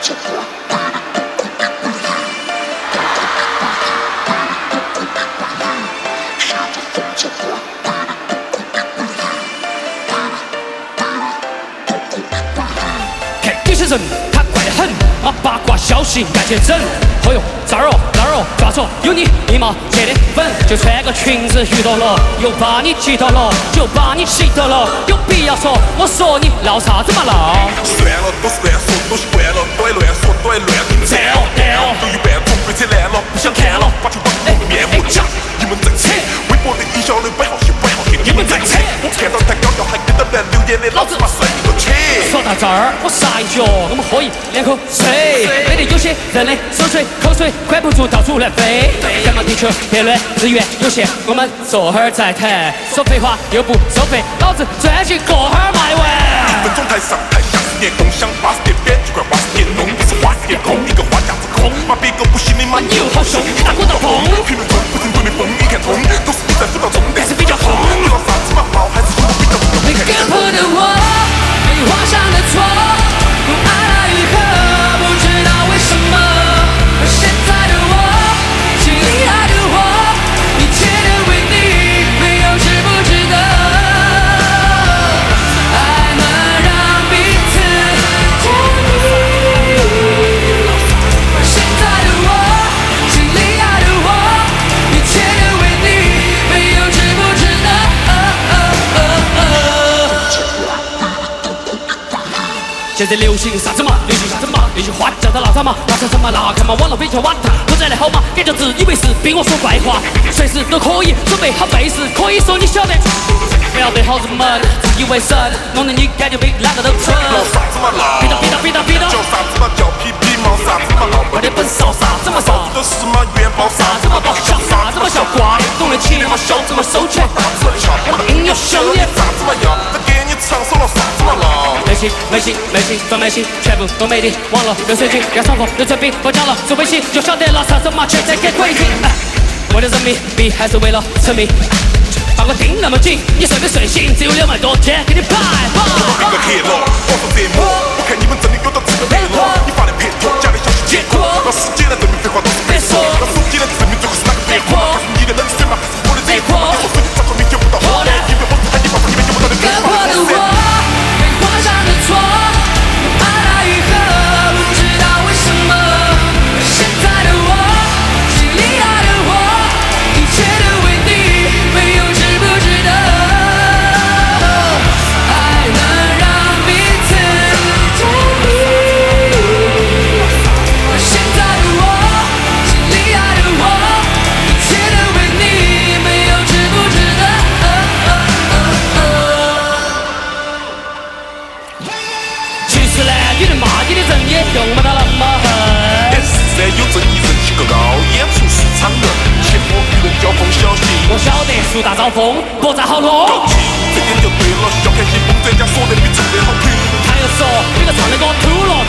看有些人他怪得很，八卦消息爱去整。哦哟，这儿哦那儿哦，抓住有你一毛钱的粉，就穿个裙子遇到了，又把你气到了，就把你气到了，有必要说？我说你闹啥子嘛闹？ 算了，都是乱说，都习惯了，都爱乱说，都爱乱听赞哦。有一半从被扯烂了，不想看了，把球绑住面目假，你们在扯，微博的营销人摆好戏，摆好戏，你们在扯。我看到太搞笑，还跟着乱留言的，老子把甩你个切！ 说到这儿，我撒一脚，我们喝一两口水，美得有些人的手水口水管不住到处乱飞。干嘛地球变暖，资源有限，我们坐会儿再谈。说废话又不收费，老子专辑过会儿卖完。 1分钟台上台下10年共享80点编就快80点弄，不是80点空，一个花架子空，把别个不信的骂你又好凶，大鼓到风， 评论中不停对你疯，一看通，都是你在主导中， 但是比较红。 你说啥子嘛好，还是我比较懂？ 每个破的我，没画上的错，用爱来愈合，不知道为什么。而现在的我，心里爱的我，一切的为你，没有值不值得。爱能让彼此甜蜜。而现在的我，心里爱的我，一切的为你，没有值不值得。现在流行啥子嘛？流行啥子嘛？那些话叫他闹啥嘛？闹啥子嘛？闹看嘛？网络非常瓦特，不然的好嘛？感觉自以为是，逼我说怪话，随时都可以准备好背时，可以说你晓得。不要对好人们自以为神，弄得你感觉比哪个都蠢。 闹啥子嘛闹？ 逼到！ 叫啥子嘛？叫皮皮毛啥子嘛闹？ 没得本事啥子嘛啥？ 都是嘛元宝啥子嘛宝？ 笑啥子嘛笑？瓜懂得起嘛笑，怎么收钱？音乐秀也啥子嘛要？再给你唱首了啥子嘛闹？ 微信装美心，全部都没的。网络热水军要上课热水兵，我讲了是微信，就晓得了啥子嘛全在给鬼听。为了人民币还是为了成名？把我盯那么紧，你睡没睡醒？只有2万多天给你拍。 一个黑了，我说折磨，我看你们真的有点资格黑了。你发的配图，假的消息结果，让世界来证明废话都是白说，让手机来证明最后是哪个结果。告诉你的冷水嘛，还是我的结果？你说水早说明就不到后来，因为我只看你把里面就不到的结果。 没画上的错，用爱来愈合，不知道为什么。而现在的我，心里爱的我，一切都为你，没有值不值得。爱能让彼此甜蜜。而现在的我，心里爱的我，一切都为你，没有值不值得。其实呢，你的骂你的人也用不到那么狠。 S3有正义人气个高，演出市场人，切莫与人交锋小心。 我晓得树大招风，不咋好弄。 高兴，这点就对了，笑看西风专家说的比唱的好听。 他又说，你个唱的歌秃了，